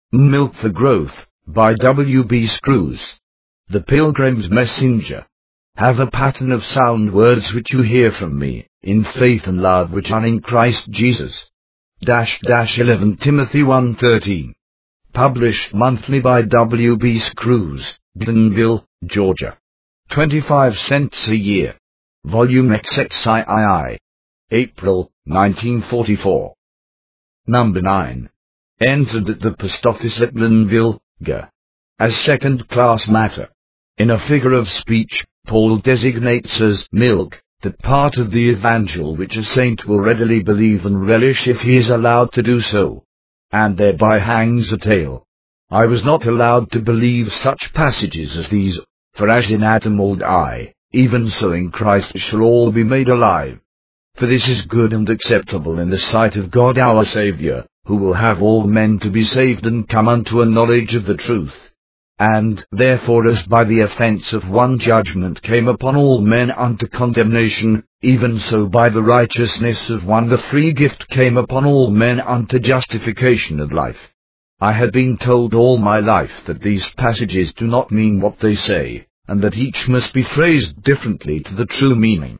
Milk for Growth, by W.B. Screws. The Pilgrim's Messenger. Have a pattern of sound words which you hear from me, in faith and love which are in Christ Jesus. 11 Timothy 1:13. Published monthly by W.B. Screws, Danville, Georgia. 25 cents a year. Volume XXIII. April, 1944. Number 9. Entered at the post office at Danville, Ga. As second-class matter. In a figure of speech, Paul designates as milk that part of the evangel which a saint will readily believe and relish if he is allowed to do so, and thereby hangs a tale. I was not allowed to believe such passages as these, for as in Adam all die, even so in Christ shall all be made alive. For this is good and acceptable in the sight of God our Saviour, who will have all men to be saved and come unto a knowledge of the truth. And therefore as by the offence of one judgment came upon all men unto condemnation, even so by the righteousness of one the free gift came upon all men unto justification of life. I had been told all my life that these passages do not mean what they say, and that each must be phrased differently to the true meaning.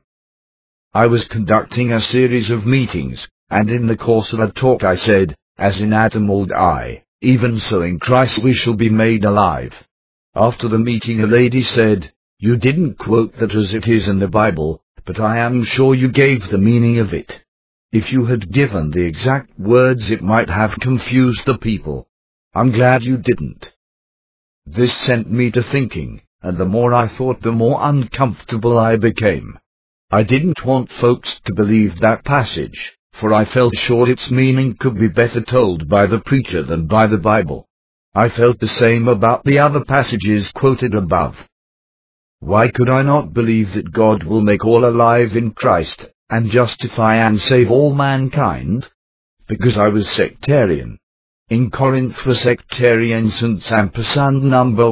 I was conducting a series of meetings, and in the course of a talk I said, as in Adam all die, even so in Christ we shall be made alive. After the meeting a lady said, "You didn't quote that as it is in the Bible, but I am sure you gave the meaning of it. If you had given the exact words it might have confused the people. I'm glad you didn't." This sent me to thinking, and the more I thought the more uncomfortable I became. I didn't want folks to believe that passage, for I felt sure its meaning could be better told by the preacher than by the Bible. I felt the same about the other passages quoted above. Why could I not believe that God will make all alive in Christ, and justify and save all mankind? Because I was sectarian. In Corinth were sectarians and ampersand number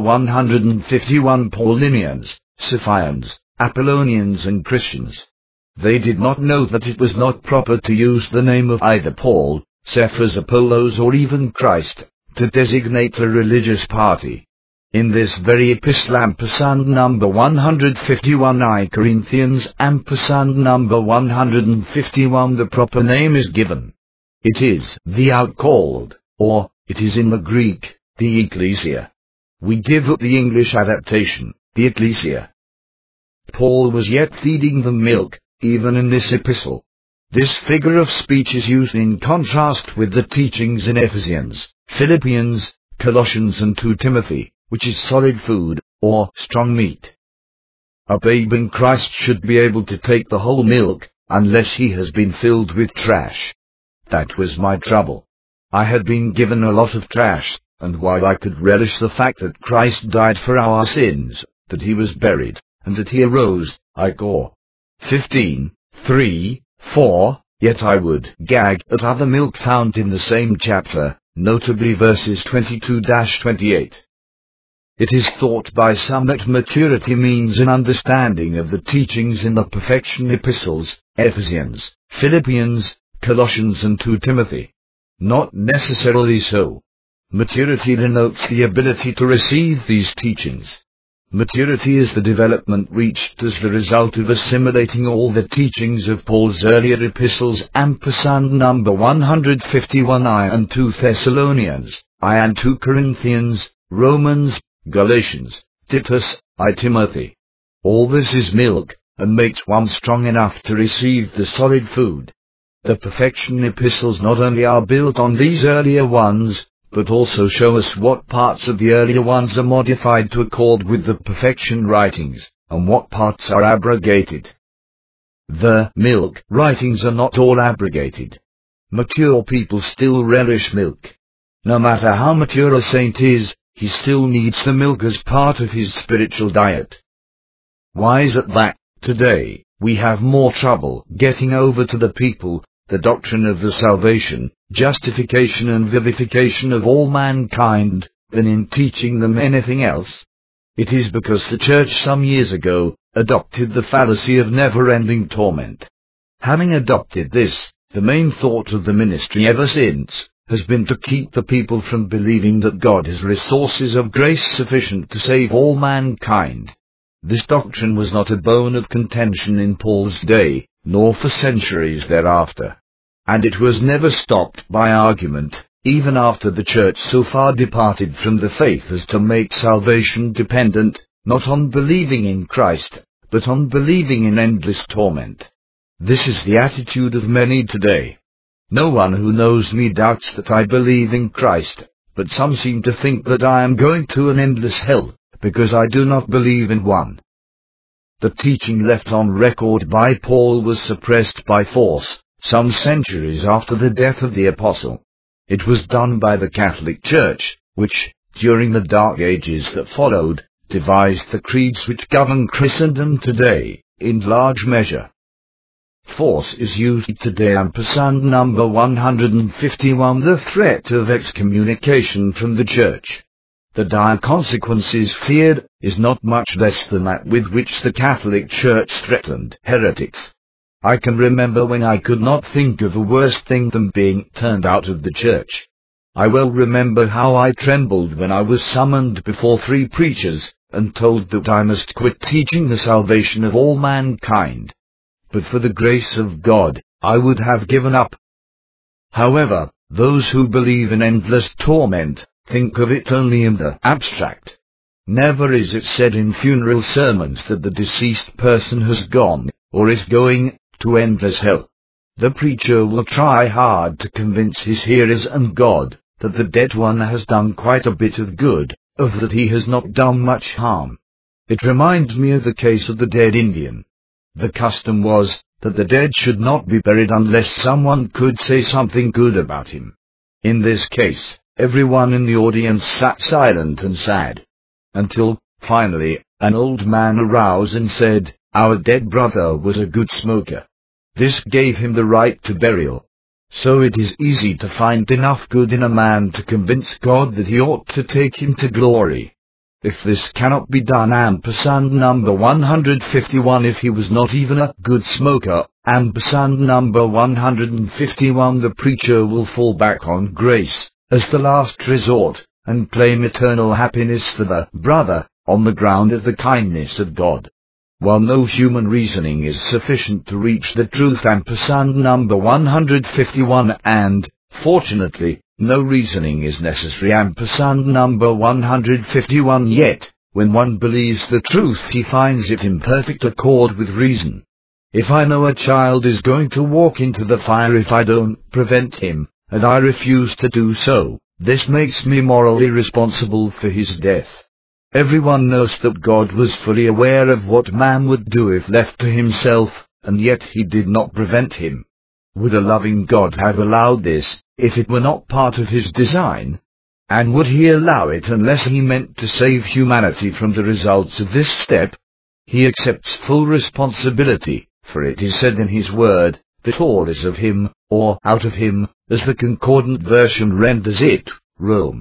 151 Paulinians, Cephians, Apollonians and Christians. They did not know that it was not proper to use the name of either Paul, Cephas, Apollos or even Christ, to designate a religious party. In this very epistle ampersand number 151 I Corinthians ampersand number 151 the proper name is given. It is the outcalled, or, it is in the Greek, the ecclesia. We give it the English adaptation, the ecclesia. Paul was yet feeding the milk, even in this epistle. This figure of speech is used in contrast with the teachings in Ephesians, Philippians, Colossians and 2 Timothy, which is solid food, or strong meat. A babe in Christ should be able to take the whole milk, unless he has been filled with trash. That was my trouble. I had been given a lot of trash, and while I could relish the fact that Christ died for our sins, that he was buried, and that he arose, I gore 15:3-4, yet I would gag at other milk found in the same chapter, notably verses 22-28. It is thought by some that maturity means an understanding of the teachings in the perfection epistles, Ephesians, Philippians, Colossians and 2 Timothy. Not necessarily so. Maturity denotes the ability to receive these teachings. Maturity is the development reached as the result of assimilating all the teachings of Paul's earlier epistles ampersand number 151 I and 2 Thessalonians, I and 2 Corinthians, Romans, Galatians, Titus, I Timothy. All this is milk, and makes one strong enough to receive the solid food. The perfection epistles not only are built on these earlier ones, but also show us what parts of the earlier ones are modified to accord with the perfection writings, and what parts are abrogated. The milk writings are not all abrogated. Mature people still relish milk. No matter how mature a saint is, he still needs the milk as part of his spiritual diet. Why is it that, today, we have more trouble getting over to the people the doctrine of the salvation, justification and vivification of all mankind, than in teaching them anything else? It is because the Church some years ago adopted the fallacy of never-ending torment. Having adopted this, the main thought of the ministry ever since has been to keep the people from believing that God has resources of grace sufficient to save all mankind. This doctrine was not a bone of contention in Paul's day, nor for centuries thereafter. And it was never stopped by argument, even after the church so far departed from the faith as to make salvation dependent, not on believing in Christ, but on believing in endless torment. This is the attitude of many today. No one who knows me doubts that I believe in Christ, but some seem to think that I am going to an endless hell, because I do not believe in one. The teaching left on record by Paul was suppressed by force, some centuries after the death of the apostle. It was done by the Catholic Church, which, during the dark ages that followed, devised the creeds which govern Christendom today, in large measure. Force is used today. Number 151. The threat of excommunication from the Church. The dire consequences feared is not much less than that with which the Catholic Church threatened heretics. I can remember when I could not think of a worse thing than being turned out of the Church. I well remember how I trembled when I was summoned before 3 preachers, and told that I must quit teaching the salvation of all mankind. But for the grace of God, I would have given up. However, those who believe in endless torment, think of it only in the abstract. Never is it said in funeral sermons that the deceased person has gone, or is going, to endless hell. The preacher will try hard to convince his hearers and God that the dead one has done quite a bit of good, of that he has not done much harm. It reminds me of the case of the dead Indian. The custom was that the dead should not be buried unless someone could say something good about him. In this case, everyone in the audience sat silent and sad, until, finally, an old man arose and said, "Our dead brother was a good smoker." This gave him the right to burial. So it is easy to find enough good in a man to convince God that he ought to take him to glory. If this cannot be done, number 151, if he was not even a good smoker, number 151, the preacher will fall back on grace as the last resort, and claim eternal happiness for the brother, on the ground of the kindness of God. While no human reasoning is sufficient to reach the truth, number 151, and, fortunately, no reasoning is necessary, number 151, yet, when one believes the truth he finds it in perfect accord with reason. If I know a child is going to walk into the fire if I don't prevent him, and I refuse to do so, this makes me morally responsible for his death. Everyone knows that God was fully aware of what man would do if left to himself, and yet he did not prevent him. Would a loving God have allowed this, if it were not part of his design? And would he allow it unless he meant to save humanity from the results of this step? He accepts full responsibility, for it is said in his word, that all is of him, or out of him, as the Concordant Version renders it, Rome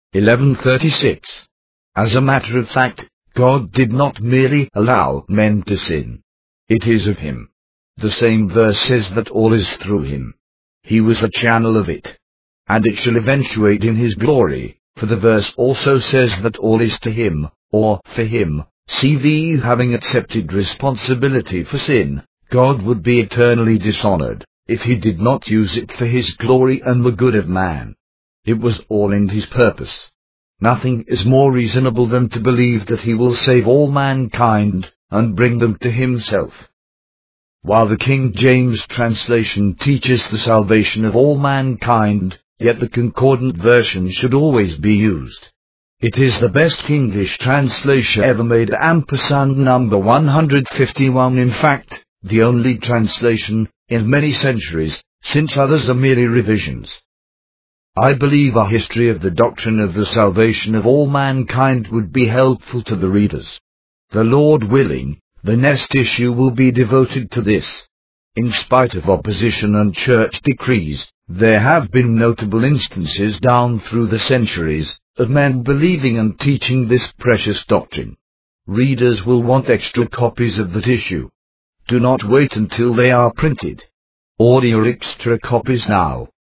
11:36. As a matter of fact, God did not merely allow men to sin. It is of him. The same verse says that all is through him. He was the channel of it. And it shall eventuate in his glory, for the verse also says that all is to him, or for him. CV, having accepted responsibility for sin, God would be eternally dishonored if he did not use it for his glory and the good of man. It was all in his purpose. Nothing is more reasonable than to believe that he will save all mankind and bring them to himself. While the King James translation teaches the salvation of all mankind, yet the Concordant Version should always be used. It is the best English translation ever made, number 151, in fact, the only translation, in many centuries, since others are merely revisions. I believe a history of the doctrine of the salvation of all mankind would be helpful to the readers. The Lord willing, the next issue will be devoted to this. In spite of opposition and church decrees, there have been notable instances down through the centuries of men believing and teaching this precious doctrine. Readers will want extra copies of that issue. Do not wait until they are printed. Order your extra copies now,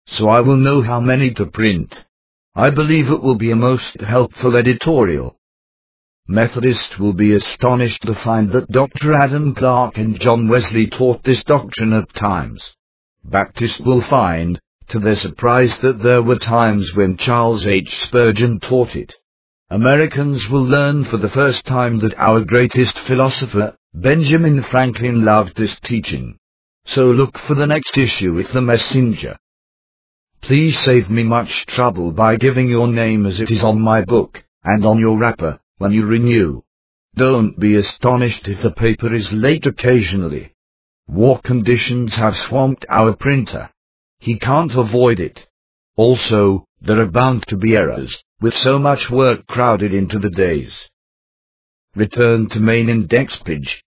so I will know how many to print. I believe it will be a most helpful editorial. Methodists will be astonished to find that Dr. Adam Clarke and John Wesley taught this doctrine at times. Baptists will find, to their surprise, that there were times when Charles H. Spurgeon taught it. Americans will learn for the first time that our greatest philosopher, Benjamin Franklin, loved this teaching. So look for the next issue with the Messenger. Please save me much trouble by giving your name as it is on my book, and on your wrapper, when you renew. Don't be astonished if the paper is late occasionally. War conditions have swamped our printer. He can't avoid it. Also, there are bound to be errors, with so much work crowded into the days. Return to main index page.